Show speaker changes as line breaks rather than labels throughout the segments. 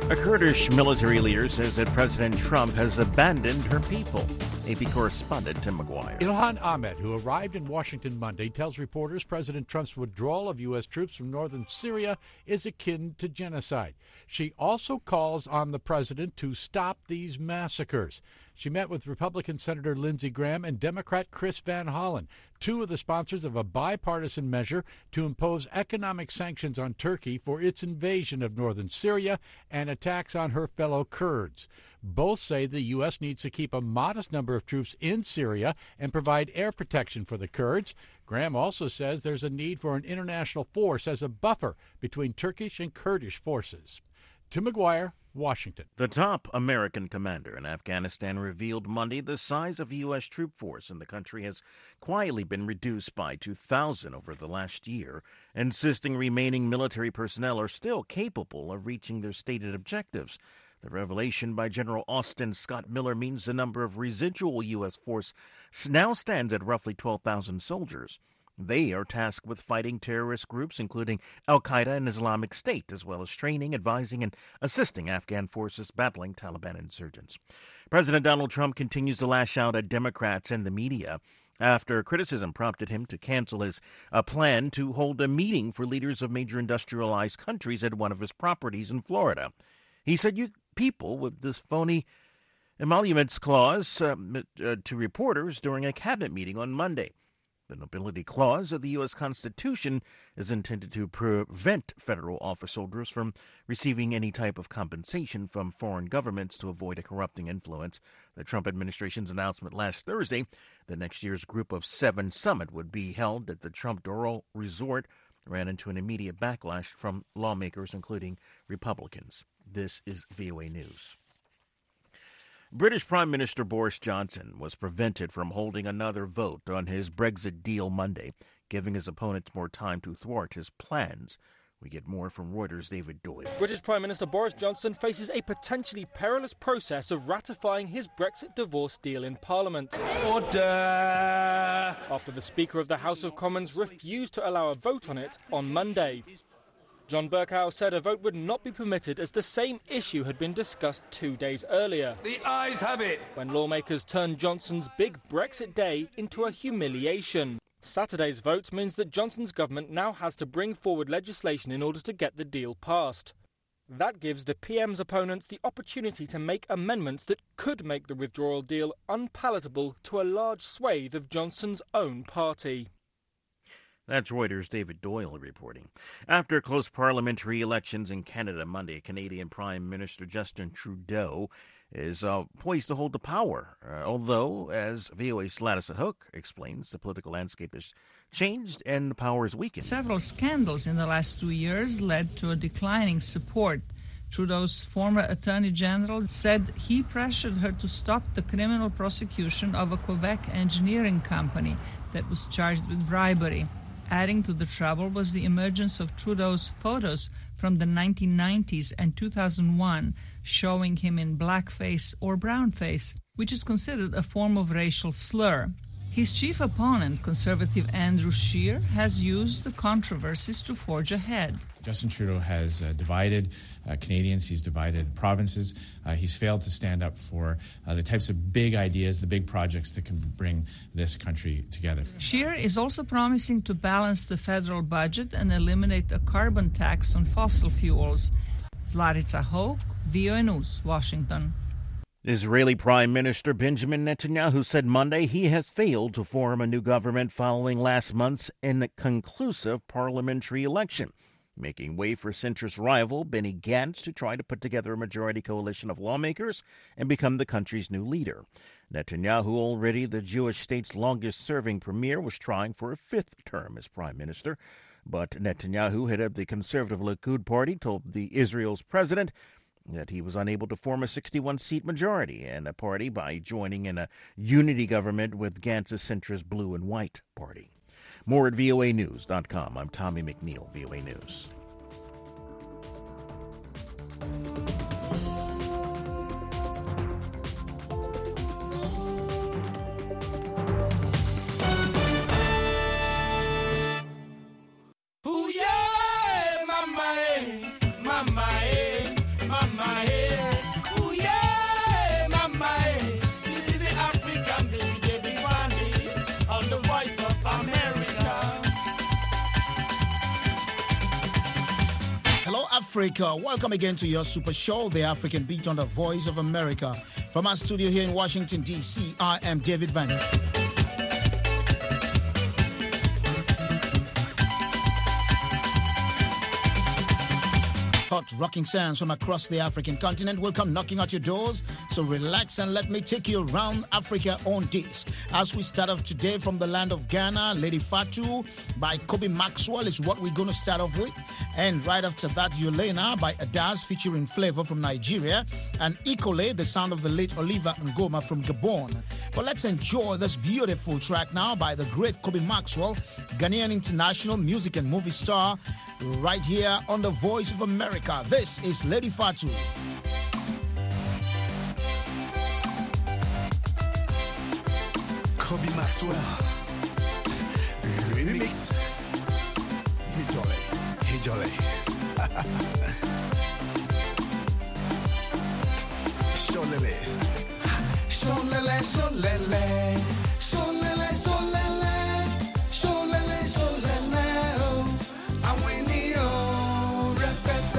A Kurdish military leader says that President Trump has abandoned her people. AP correspondent Tim McGuire.
Ilhan Ahmed, who arrived in Washington Monday, tells reporters President Trump's withdrawal of U.S. troops from northern Syria is akin to genocide. She also calls on the president to stop these massacres. She met with Republican Senator Lindsey Graham and Democrat Chris Van Hollen, two of the sponsors of a bipartisan measure to impose economic sanctions on Turkey for its invasion of northern Syria and attacks on her fellow Kurds. Both say the U.S. needs to keep a modest number of troops in Syria and provide air protection for the Kurds. Graham also says there's a need for an international force as a buffer between Turkish and Kurdish forces. Tim McGuire, Washington.
The top American commander in Afghanistan revealed Monday the size of U.S. troop force in the country has quietly been reduced by 2,000 over the last year, insisting remaining military personnel are still capable of reaching their stated objectives. The revelation by General Austin Scott Miller means the number of residual U.S. force now stands at roughly 12,000 soldiers. They are tasked with fighting terrorist groups, including al-Qaeda and Islamic State, as well as training, advising, and assisting Afghan forces battling Taliban insurgents. President Donald Trump continues to lash out at Democrats and the media after criticism prompted him to cancel his plan to hold a meeting for leaders of major industrialized countries at one of his properties in Florida. He said, "You people with this phony emoluments clause to reporters during a cabinet meeting on Monday. The nobility clause of the U.S. Constitution is intended to prevent federal office holders from receiving any type of compensation from foreign governments to avoid a corrupting influence. The Trump administration's announcement last Thursday that next year's Group of Seven summit would be held at the Trump Doral Resort ran into an immediate backlash from lawmakers, including Republicans. This is VOA News. British Prime Minister Boris Johnson was prevented from holding another vote on his Brexit deal Monday, giving his opponents more time to thwart his plans. We get more from Reuters' David Doyle.
British Prime Minister Boris Johnson faces a potentially perilous process of ratifying his Brexit divorce deal in Parliament.
Order!
After the Speaker of the House of Commons refused to allow a vote on it on Monday. John Bercow said a vote would not be permitted as the same issue had been discussed 2 days earlier.
The ayes have it!
When lawmakers turned Johnson's big Brexit day into a humiliation. Saturday's vote means that Johnson's government now has to bring forward legislation in order to get the deal passed. That gives the PM's opponents the opportunity to make amendments that could make the withdrawal deal unpalatable to a large swathe of Johnson's own party.
That's Reuters' David Doyle reporting. After close parliamentary elections in Canada Monday, Canadian Prime Minister Justin Trudeau is poised to hold the power. Although, as VOA's Gladys Hook explains, the political landscape has changed and the power is weakened.
Several scandals in the last 2 years led to a declining support. Trudeau's former Attorney General said he pressured her to stop the criminal prosecution of a Quebec engineering company that was charged with bribery. Adding to the trouble was the emergence of Trudeau's photos from the 1990s and 2001 showing him in blackface or brownface, which is considered a form of racial slur. His chief opponent, Conservative Andrew Scheer, has used the controversies to forge ahead.
Justin Trudeau has divided Canadians. He's divided provinces. He's failed to stand up for the types of big ideas, the big projects that can bring this country together.
Scheer is also promising to balance the federal budget and eliminate a carbon tax on fossil fuels. Zlarica Hoke, VOA News, Washington.
Israeli Prime Minister Benjamin Netanyahu said Monday he has failed to form a new government following last month's inconclusive parliamentary election, making way for centrist rival Benny Gantz to try to put together a majority coalition of lawmakers and become the country's new leader. Netanyahu, already the Jewish state's longest-serving premier, was trying for a fifth term as prime minister. But Netanyahu, head of the conservative Likud party, told the Israel's president that he was unable to form a 61-seat majority in the party by joining in a unity government with Gantz's centrist Blue and White party. More at voanews.com. I'm Tommy McNeil, VOA News.
Ooh, yeah, mama, mama, mama. Africa. Welcome again to your super show, The African Beat on the Voice of America. From our studio here in Washington, D.C., I am David Van. Hot rocking sounds from across the African continent will come knocking at your doors. So relax and let me take you around Africa on disc. As we start off today from the land of Ghana, Lady Fatu by Kobe Maxwell is what we're going to start off with. And right after that, Yolena by Adaz featuring Flavor from Nigeria. And Ikole, the sound of the late Oliver Ngoma from Gabon. But let's enjoy this beautiful track now by the great Kobe Maxwell, Ghanaian international music and movie star, right here on The Voice of America. This is Lady Fatu.
Kobe Maxwell remix. Hey Jolly. Sholele. Sholele, sholele. Sholele, sholele. Sholele, sholele. Awenio repete.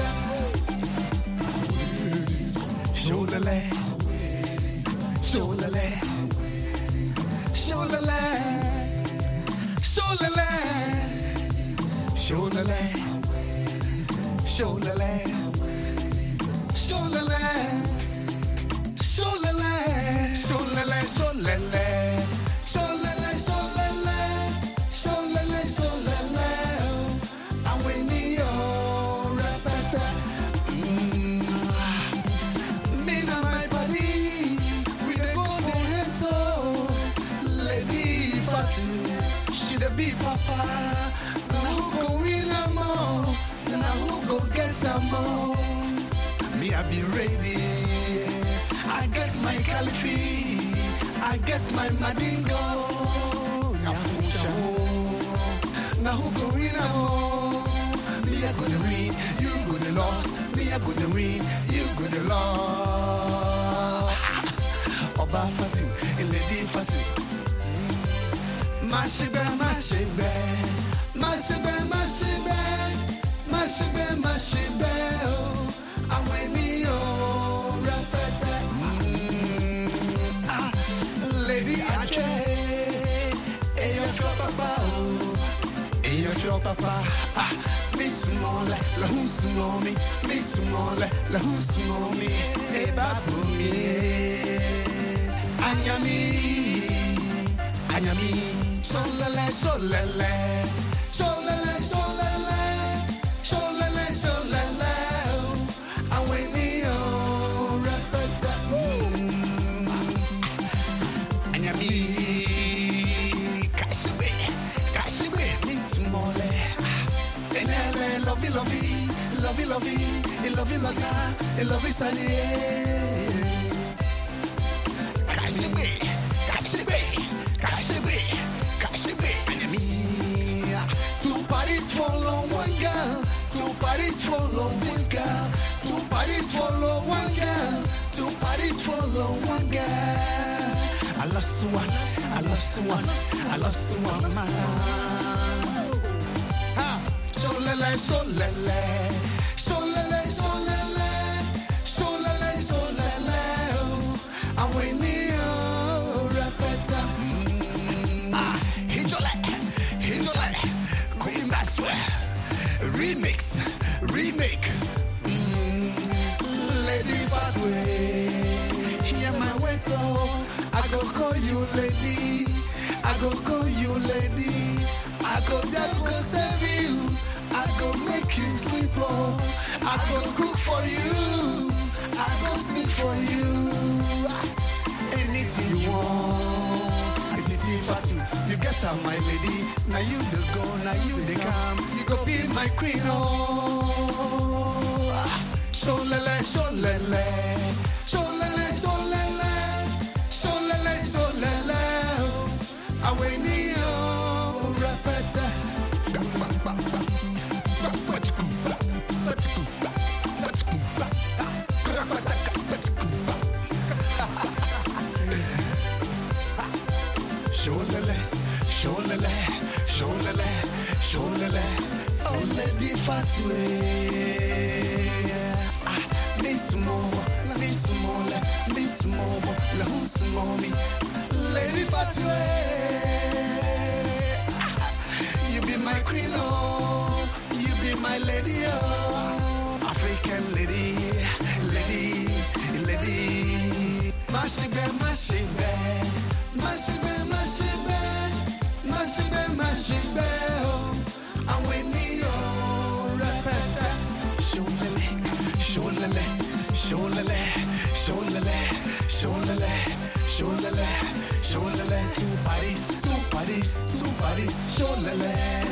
Sholele. Sholele. Sholele. Sholele. Sholele. Sholele. Sholele. Sholele. Sholele. Sholele. Sholele. Sholele. Sholele. Sholele. Awenio repete. Me and my body, we dey go dey hate oh. Lady Fatu, she dey be papa. Now who go win am all? Now who go get am all? Me I be ready. I get my Califi, I get my Madingo. Now who go win am all? Me I go to win, you go to lost. Me I go to win, you go to lost. Oba Fatu, Lady Fatu. Mashibe, mashibe, mashibe, mashibe, mashibe, mashibe. Oh, Awenio repete. Lady Ache, eyo fio papa, eyo fio papa. Miss Mole, la husmomi, Miss Mole, la husmomi, eba bumi, anyami, anyami. Sholele, sholele, sholele, sholele, sholele, sholele. Awenio repete. Anyami, kashibe, kashibe, Miss Mole. Enele, lovey, lovey, lovey, lovey, lovey mata, lovey sani. Kashibe, kashibe, kashibe. Two parties follow one girl. Two parties follow this girl. Two parties follow one girl. Two parties follow one girl. I love someone. I love someone. I love someone. Sholele, sholele, sholele, sholele, sholele, sholele. Awenio repete. Remix, remake. Lady Fatu, hear my words, so I go call you lady. I go call you lady. I go save you. I go make you sleep, oh. I go cook for you. I go sing for you. Anything you want. Lady Fatu, you get out, my lady. Now you the go, now you the come. You go be my queen, oh. Sholele, sholele, sholele, sholele, sholele, sholele. Awenio repete. Sholele, sholele, sholele, sholele. Oh, Lady Fatu. Mashibe, mashibe, mashibe, mashibe, mashibe, mashibe, oh, and we need your represent. Sholele, sholele, sholele, sholele, sholele, sholele, sholele, two bodies, two bodies, two bodies, sholele.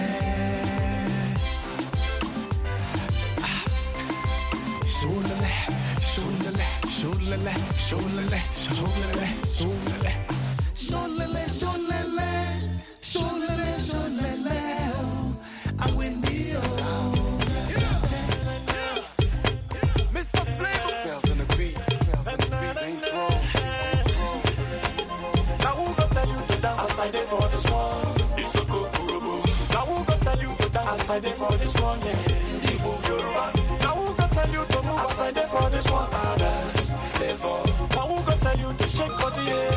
Sholele, sholele, sholele, sholele, sholele, sholele, sholele, sholele, sholele, sholele, I win the
Mr. Flavor. Bells in the beat, ain't thrown. Now who gon' tell you to dance aside there for this one? It's a kukurubu. Now who gon' tell you to dance aside there for this one? Yeah, Igbo Yoruba. Now who gon' tell you to move aside there for this one? Others, flavor. Now who gon' tell you to shake body? Yeah.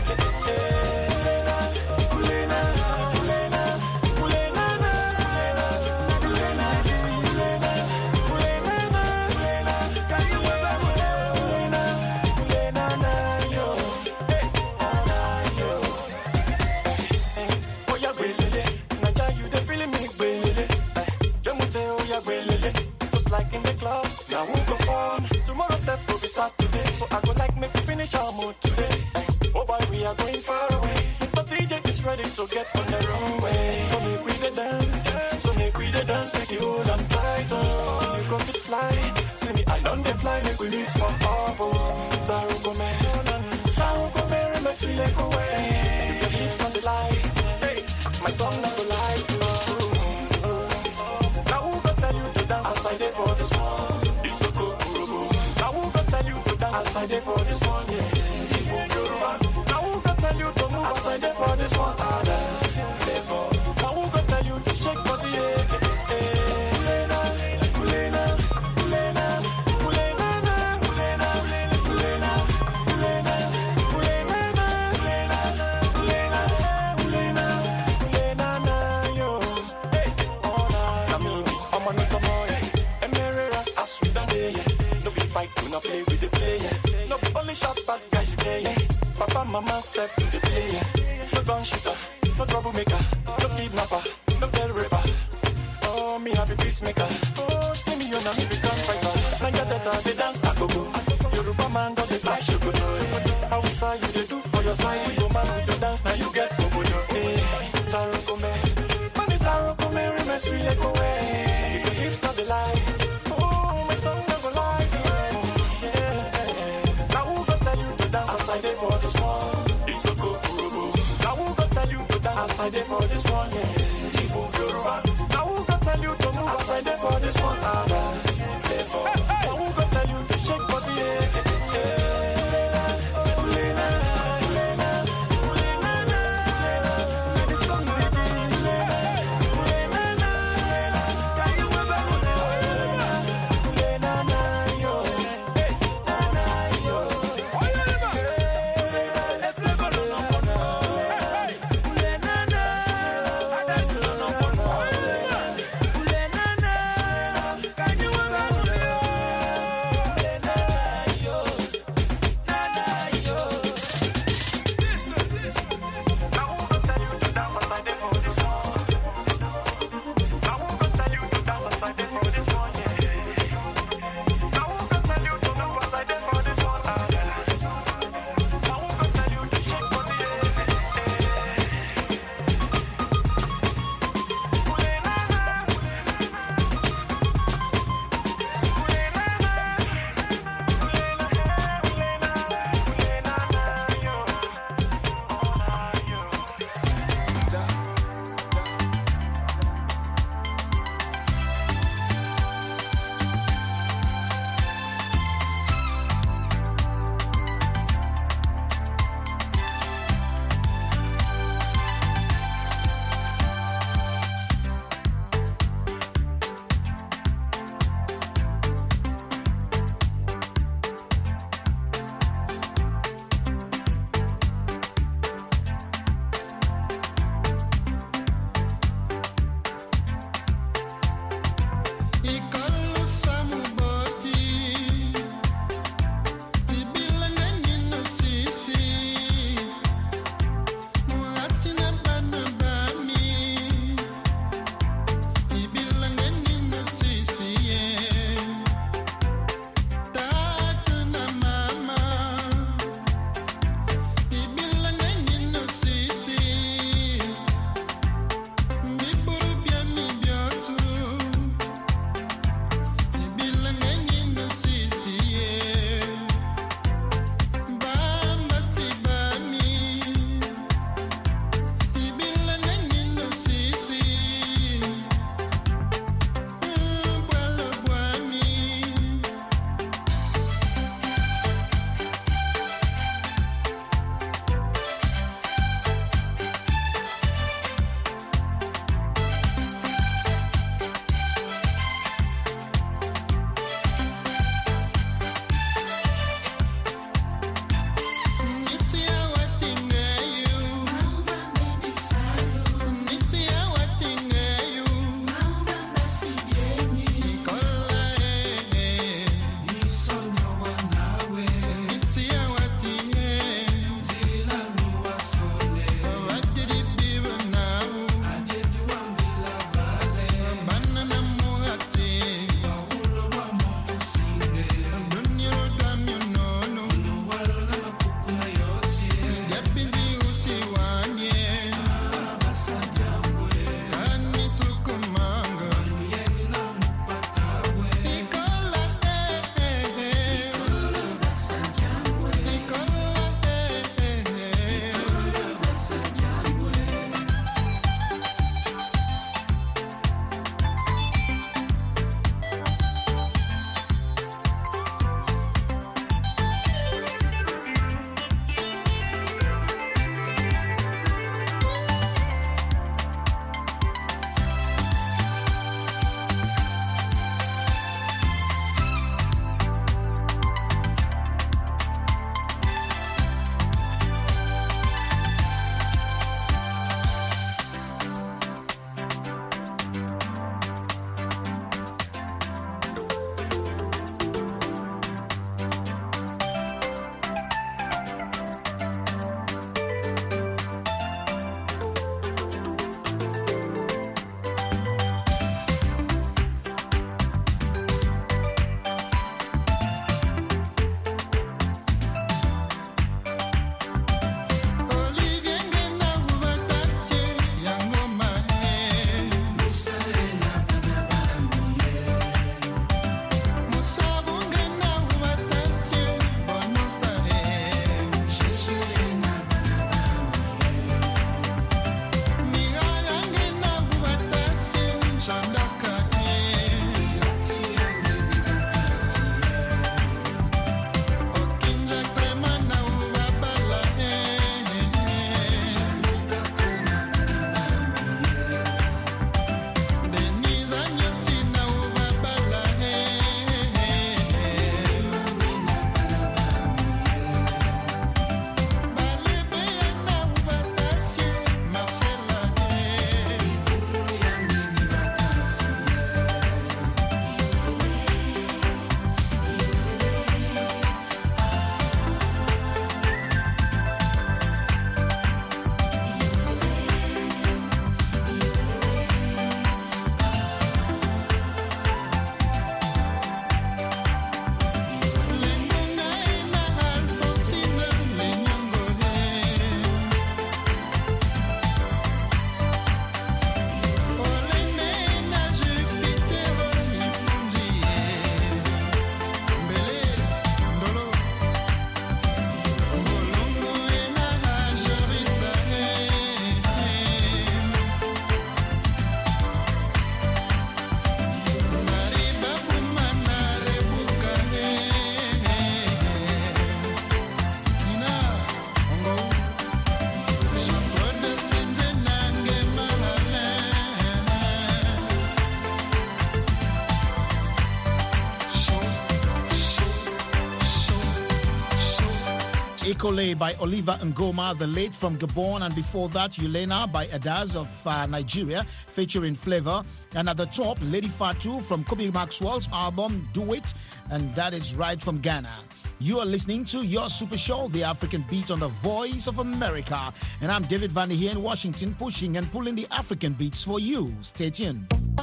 Just like in the club, now who go fun? Tomorrow self will be Saturday, so I go like make we finish our mood today. Oh boy, we are going far away. Mr. DJ is ready to get on the runway. So make we the dance, so make we the dance, make you hold on tight. Oh, you go fit fly, see me I done the fly, make we reach for Abo. Sarukome, must we let go away. If your hips on the light, hey, my song not go light. Aside there for this one, it's a kukurubu. Now who gon' tell you to dance aside there for this one? Yeah, Igbo Yoruba. Now who gon' tell you to move aside there for this one? Others, therefore. Now who gon' tell you to shake body? Yeah, kulena, kulena, kulena, kulena, kulena, kulena, kulena, kulena, kulena, kulena, kulena, yo. Hey, oh na, Namini, I'm on the no be fight, do not play with the player. No be only shot bad guys there. Papa, mama, self to the player. No gun shooter, no troublemaker, no kidnapper, no bell rapper. Oh, me happy peacemaker. Oh, see me on a me become fighter. Nanga teta, they dance a go-go. Yoruba man, don't they flash you go. How side you they do for your side? You go man with your dance, now you get go-go. Hey, Sarukome, man is Sarukome, remember sweet let go away. If your hips not the lie. Aside there for this one, it's a kukurubu. Now who gon' tell you to dance aside there for this one? Yeah, Igbo Yoruba. Now who gon' tell you to move aside there for this one? Others, therefore. Now who gon' tell you to shake body? Yeah,
Ikole by Oliver Ngoma, The Late from Gabon, and before that, Yulena by Adaz of Nigeria, featuring Flavor. And at the top, Lady Fatu from Kobe Maxwell's album Do It, and that is right from Ghana. You are listening to your super show, The African Beat, on the Voice of America. And I'm David Vandy here in Washington, pushing and pulling the African beats for you. Stay tuned.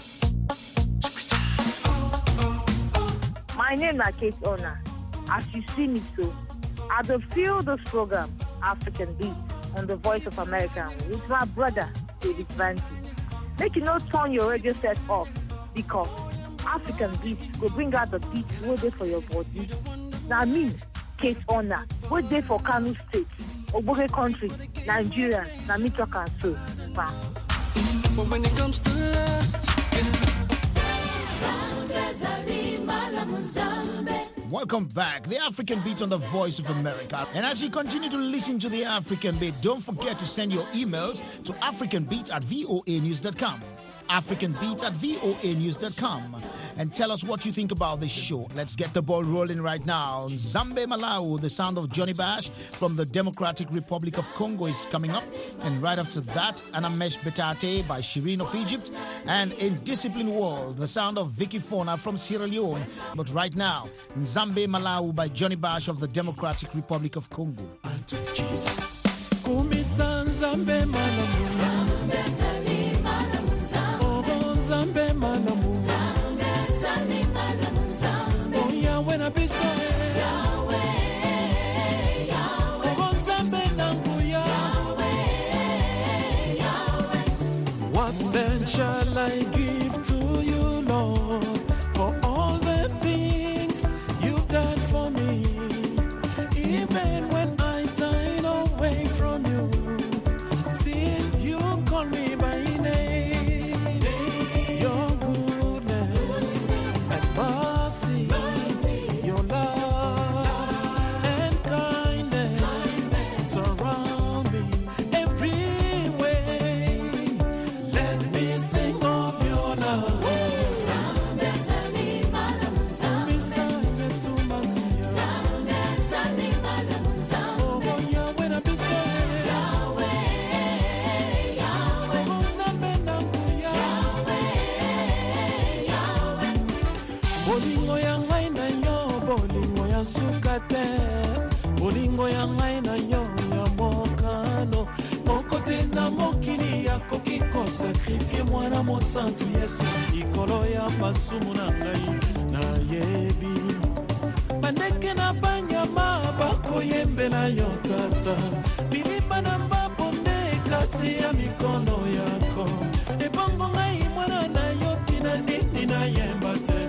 My name is Kate Ona. As you see me so, I will feel this program, African Beat, on the Voice of America with my brother, David Vandy. Make you not turn your radio set off, because African Beat will bring out the beat waiting for your body. Now me, Kate Ona, wait there for Kano State, Oboge Country, Nigeria, na me talk and so. But
when it comes to lust,
welcome back, The African Beat on the Voice of America. And as you continue to listen to The African Beat, don't forget to send your emails to africanbeat@voanews.com. africanbeat@voanews.com, and tell us what you think about this show. Let's get the ball rolling right now. Nzambe Malawi, the sound of Johnny Bash from the Democratic Republic of Congo is coming up. And right after that, Anamesh Betate by Shireen of Egypt. And in Discipline World, the sound of Vicky Fona from Sierra Leone. But right now, Nzambe Malawi by Johnny Bash of the Democratic Republic of Congo.
Zambe manamu Zambe oh Yahweh na biso Yahweh oh Zambe nangu Yahweh what then shall I give to you, Lord, for all the things you've done for me? Even when I turn away from you, still you call me by name. Your love and kindness surround me every way. Let me sing of your love. Bolingo ya ngai na yo, bolingo ya sukate, bolingo ya ngai na yo ya mokano, mokote na mokili ya kokiko sakrifie mwana mosantu Yesu, ikolo ya masumu na ngai na yebi. Bandeke na banyama bako yembela yo tata, biliba na mbabonde kasi ya mikono yako, ebongo ngai mwana na yo tina nini na yembate.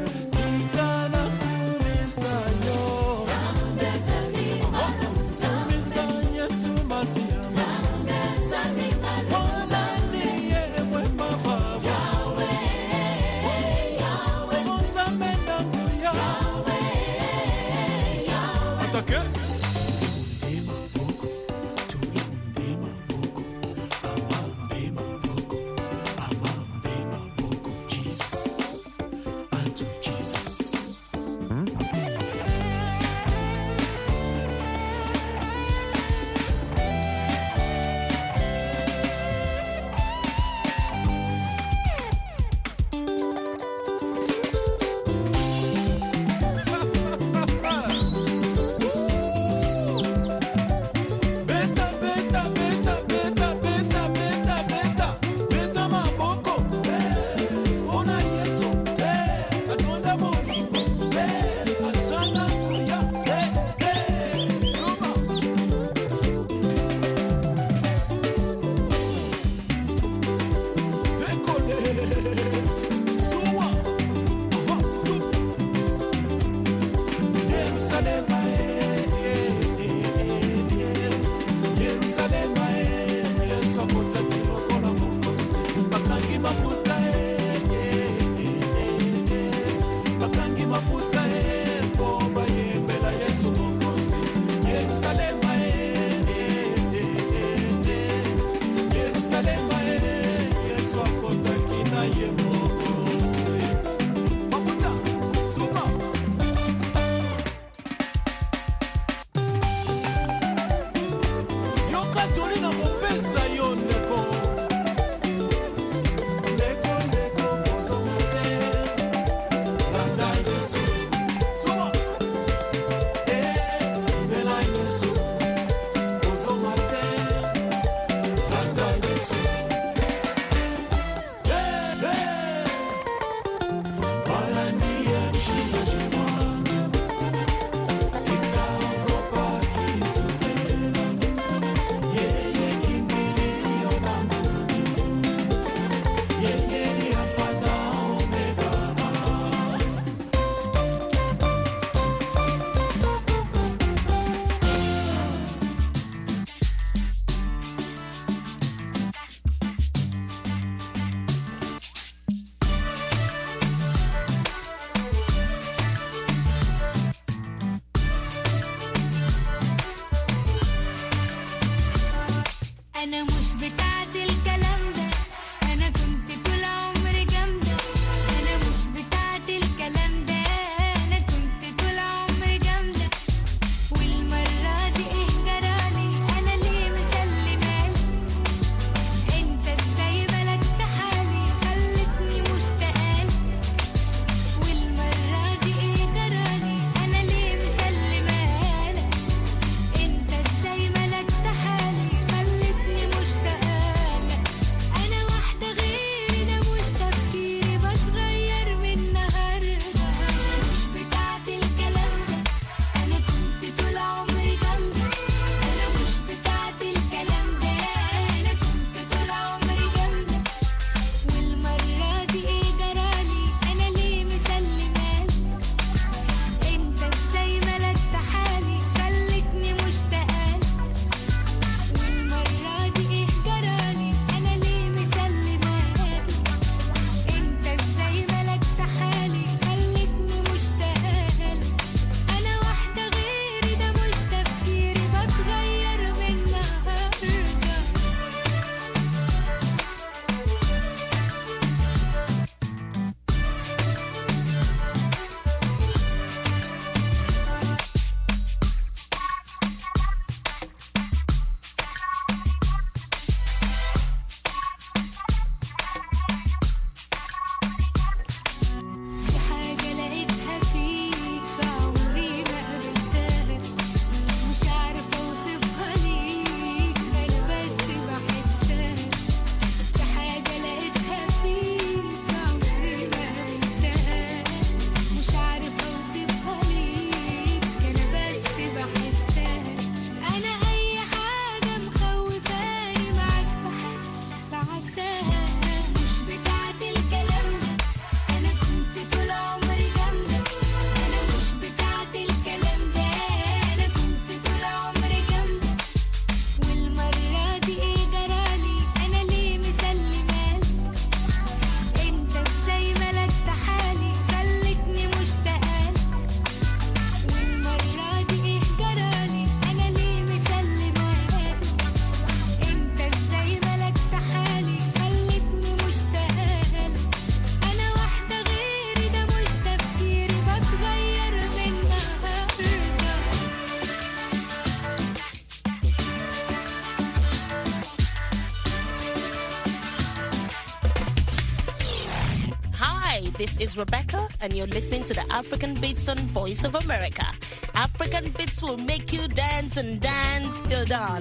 This is Rebecca, and you're listening to the African Beats on Voice of America. African Beats will make you dance and dance till dawn.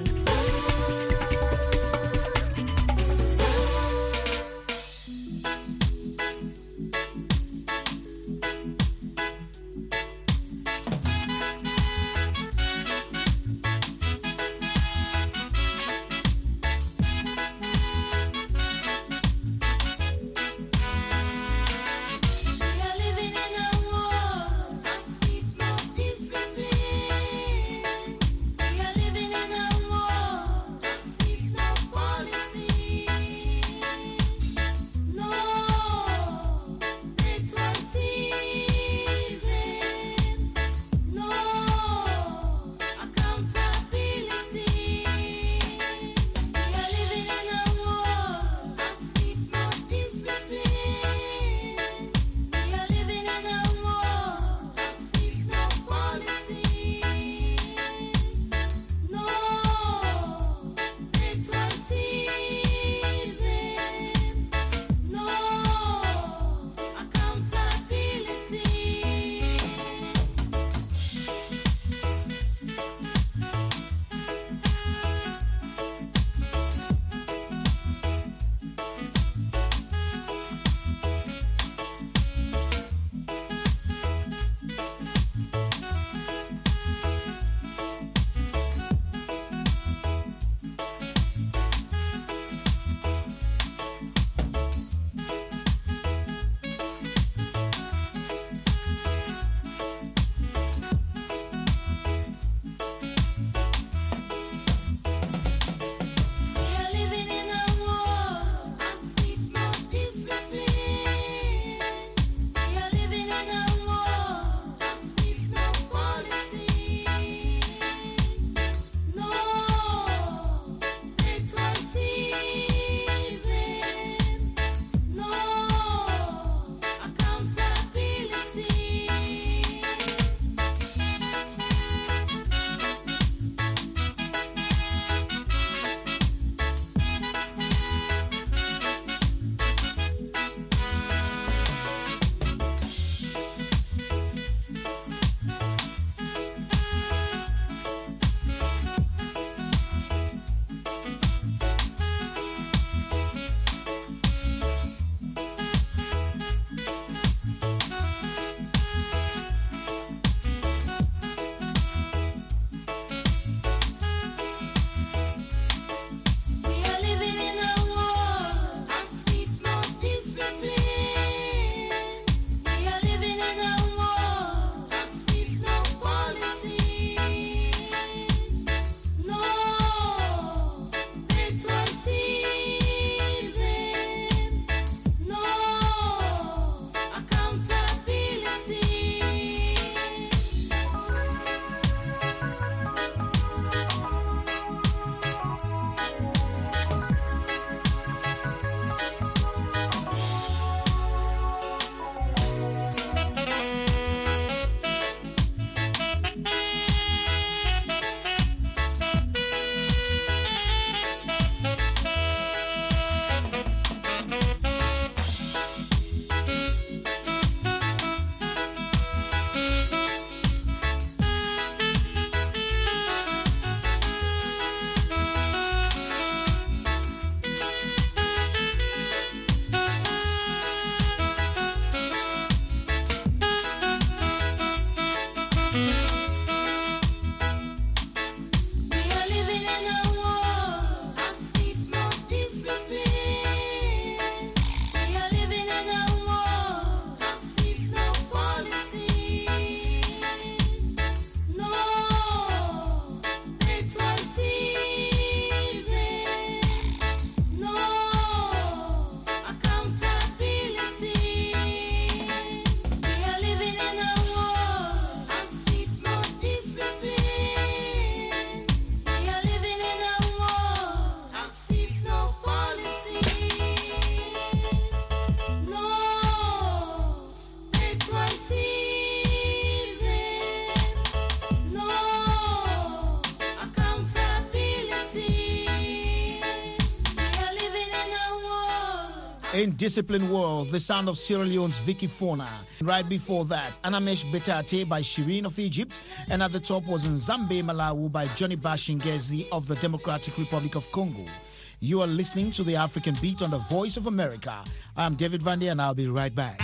In Discipline World, the sound of Sierra Leone's Vicky Fona. Right before that, Anamesh Betate by Shireen of Egypt. And at the top was Nzambe Malawi by Johnny Bashingezi of the Democratic Republic of Congo. You are listening to the African Beat on the Voice of America. I'm David Vandy and I'll be right back.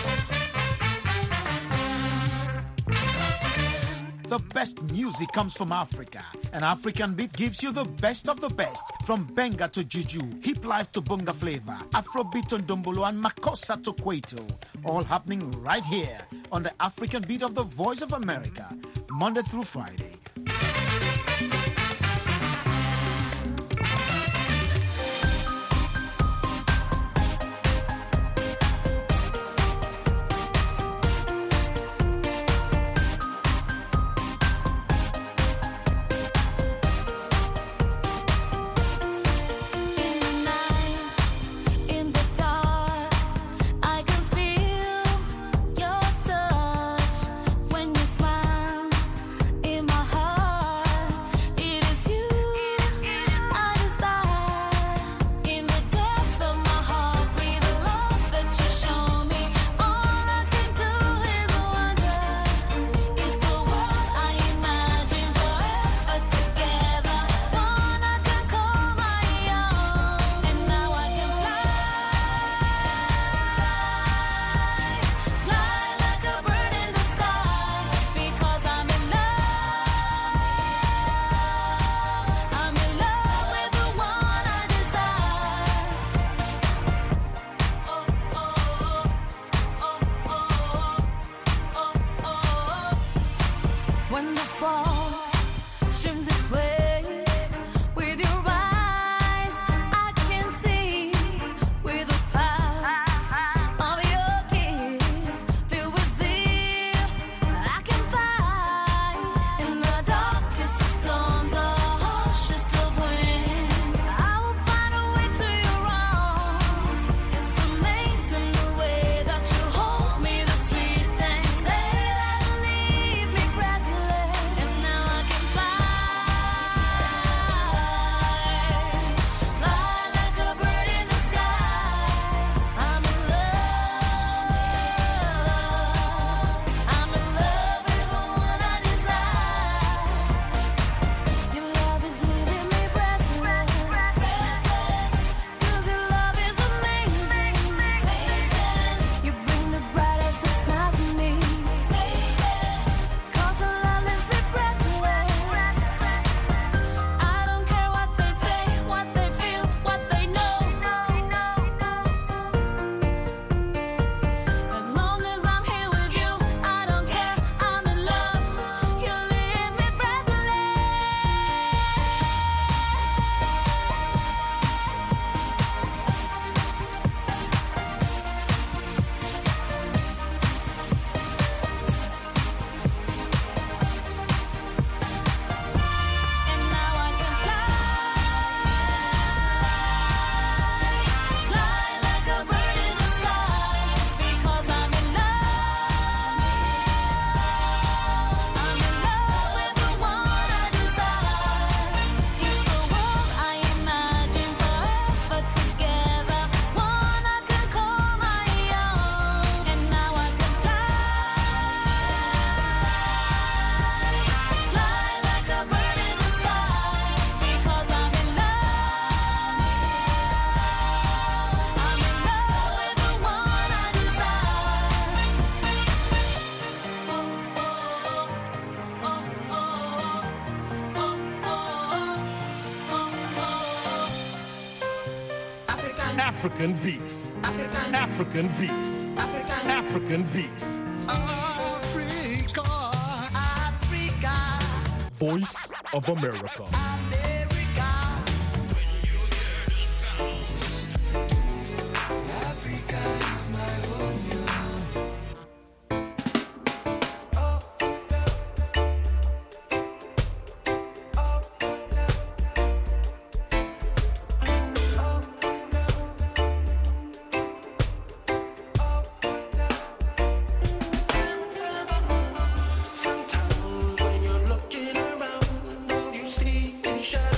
The best music comes from Africa, and African Beat gives you the best of the best, from Benga to Juju, Hip Life to Bunga Flavor, Afrobeat to Ndombolo, and Makossa to Kwaito, all happening right here on the African Beat of the Voice of America, Monday through Friday.
African beats. African beats. African beats.
Africa. Africa.
Voice of America.
Africa is my home. Sometimes when you're looking around, all you see is shadows.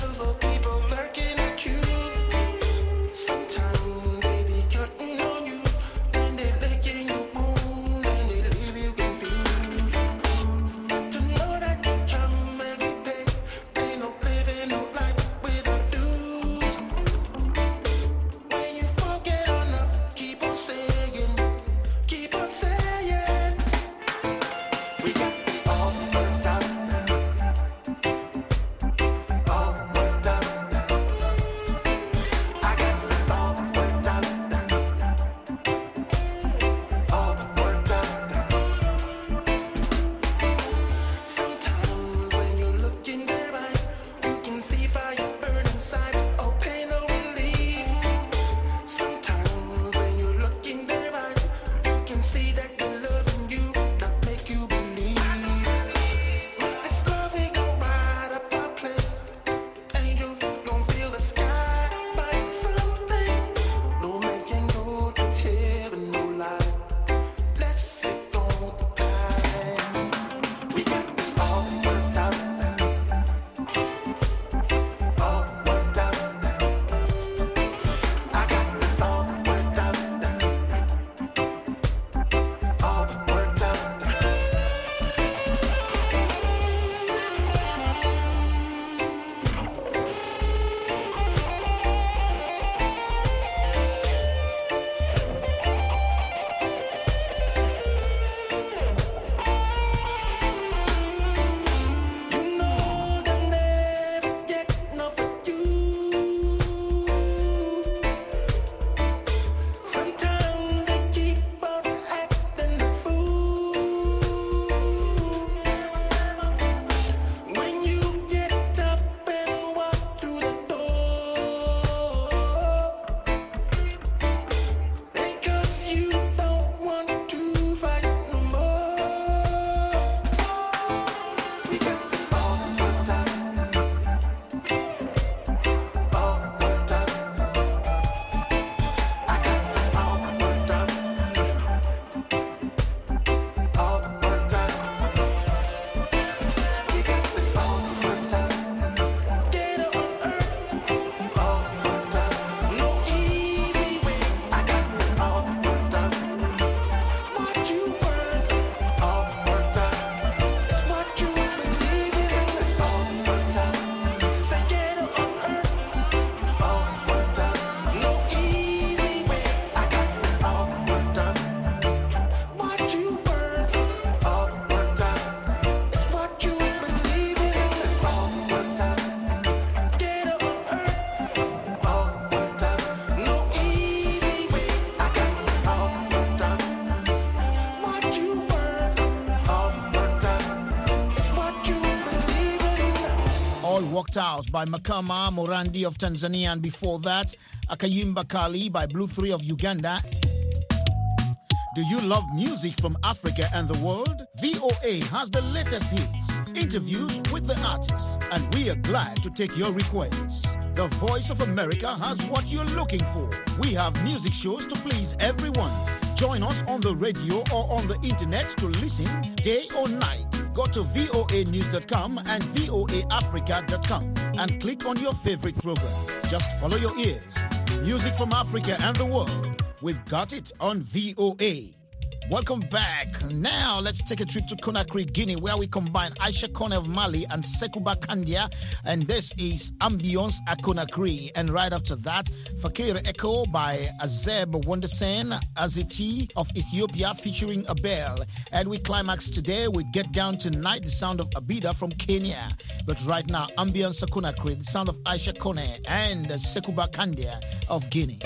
All Walked Out by Makama Morandi of Tanzania, and before that, Akayimba Kali by Blue 3 of Uganda. Do you love music from Africa and the world? VOA has the latest hits, interviews with the artists, and we are glad to take your requests. The Voice of America has what you're looking for. We have music shows to please everyone. Join us on the radio or on the internet to listen day or night. Go to voanews.com and voaafrica.com and click on your favorite program. Just follow your ears. Music from Africa and the world. We've got it on VOA. Welcome back. Now let's take a trip to Conakry, Guinea, where we combine Aisha Kone of Mali and Sekouba Kandia. And this is Ambiance à Conakry. And right after that, Fakir Echo by Azeb Wondersen, Aziti of Ethiopia featuring Abel. And we climax today with Get Down Tonight, the sound of Abida from Kenya. But right now, Ambiance à Conakry, the sound of Aisha Kone and Sekouba Kandia of Guinea.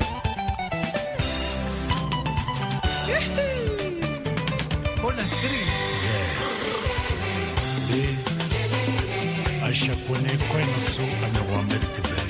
Aisha Kone Kone so anawamerika be.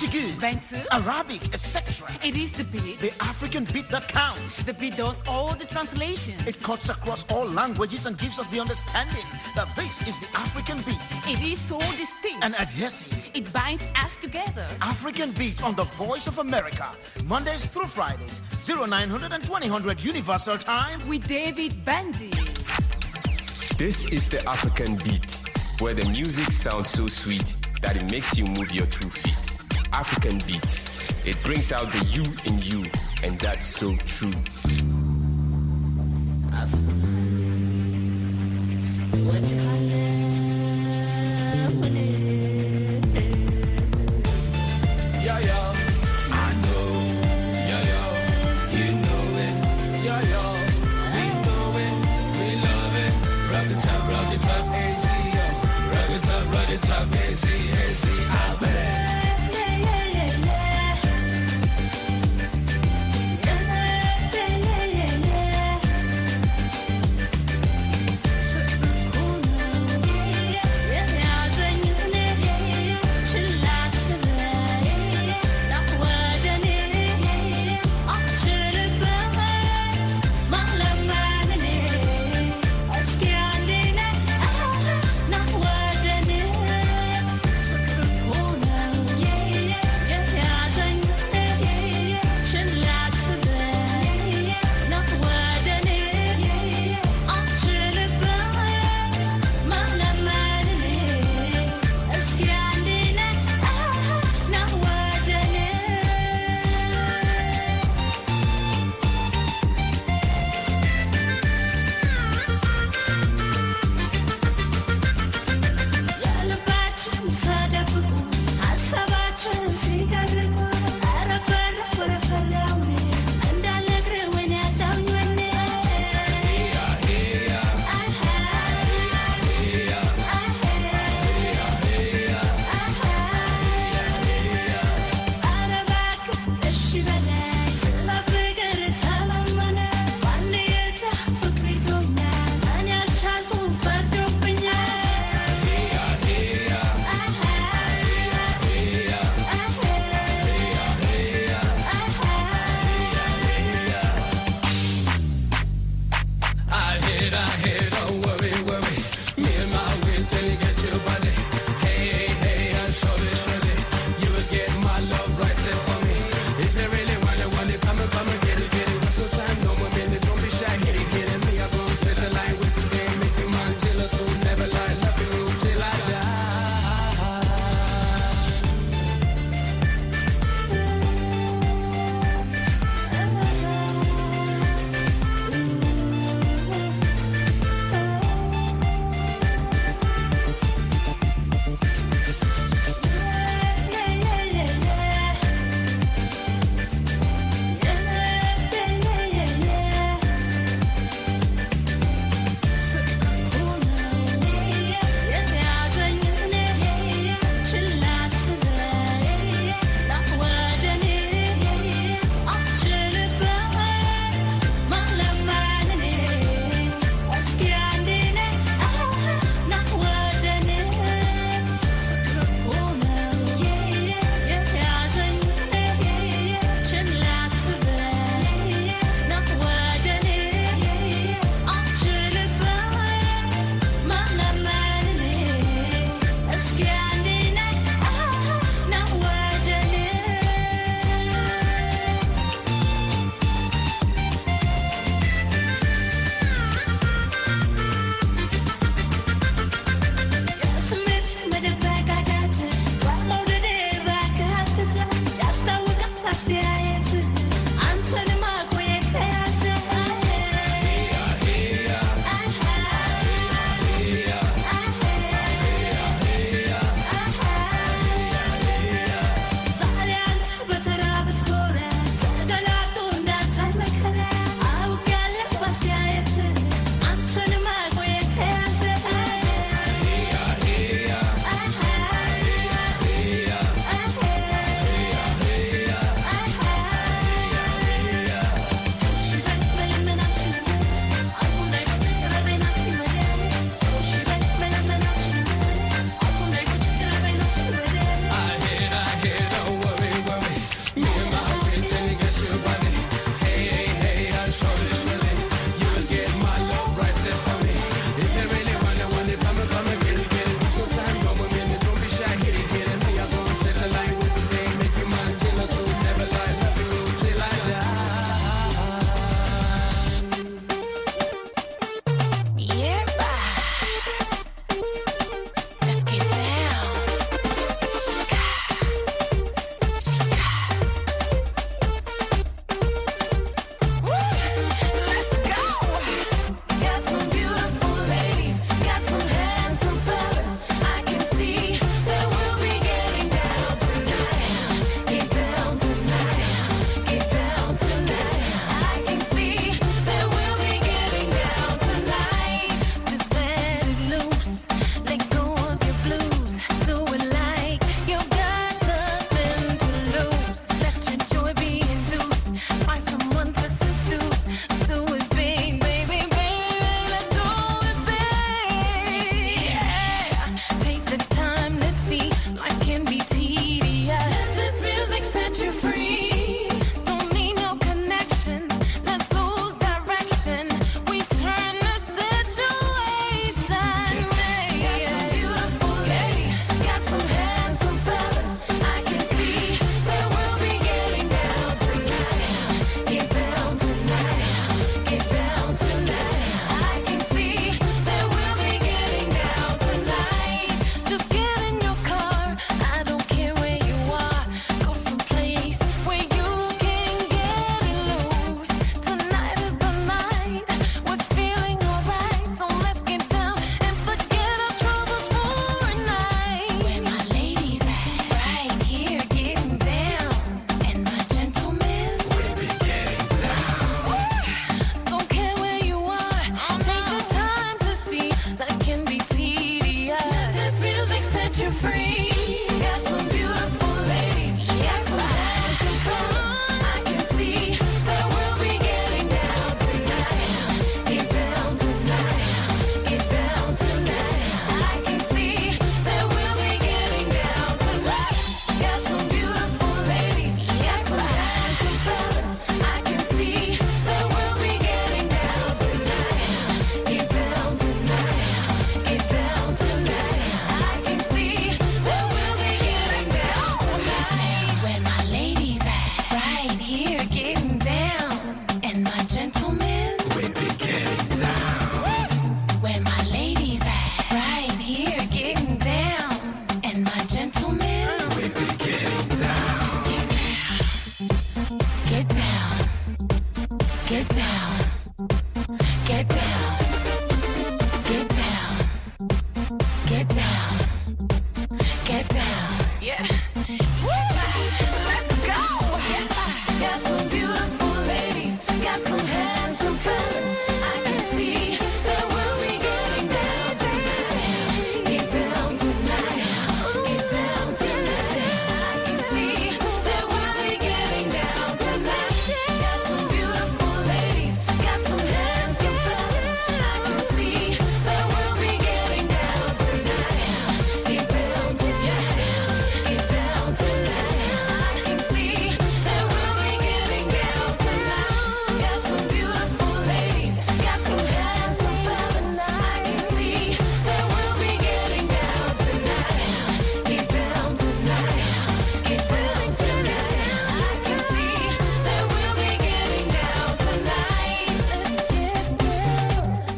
Portuguese,
Bantu,
Arabic, etc.
It is the beat.
The African beat that counts.
The beat does all the translations.
It cuts across all languages and gives us the understanding that this is the African beat.
It is so distinct
and adhesive.
It binds us together.
African Beat on the Voice of America, Mondays through Fridays, 0900 and 2000 Universal Time
with David Bandy.
This is the African Beat, where the music sounds so sweet that it makes you move your 2 feet. African Beat. It brings out the you in you, and that's so true.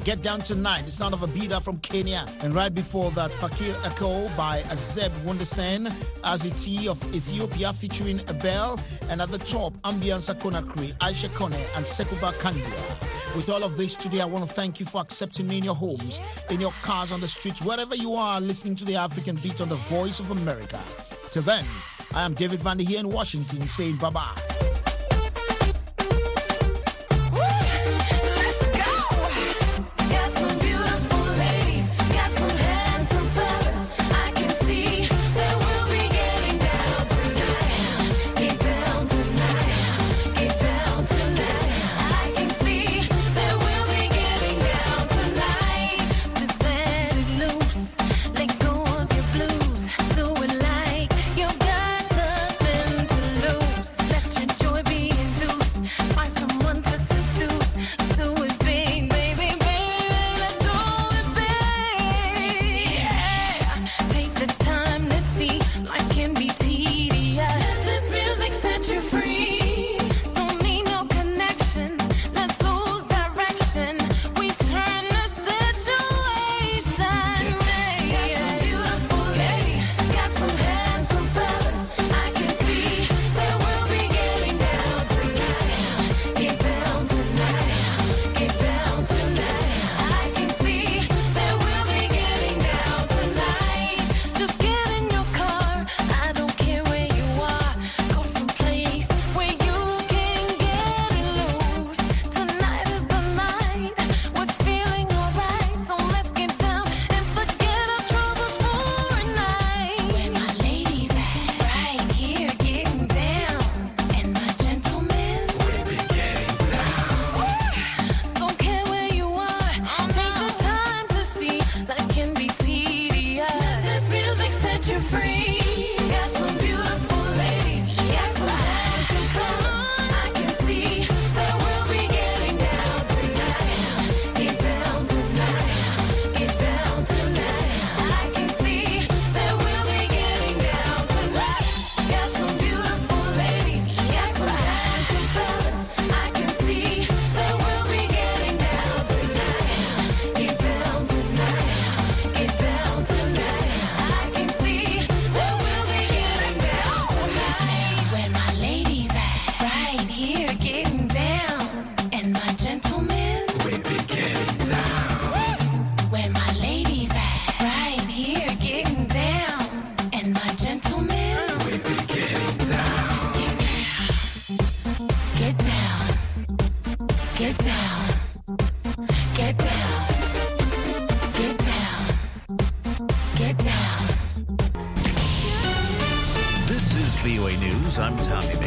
Get Down Tonight, the sound of a beater from Kenya. And right before that, Fakir Echo by Azeb Wondesen, Aziti of Ethiopia featuring Abel. And at the top, Ambiance Konakri, Aisha Kone, and Sekuba Kandia. With all of this today, I want to thank you for accepting me in your homes, in your cars, on the streets, wherever you are listening to the African Beat on the Voice of America. Till then, I am David Van Der here in Washington saying bye-bye.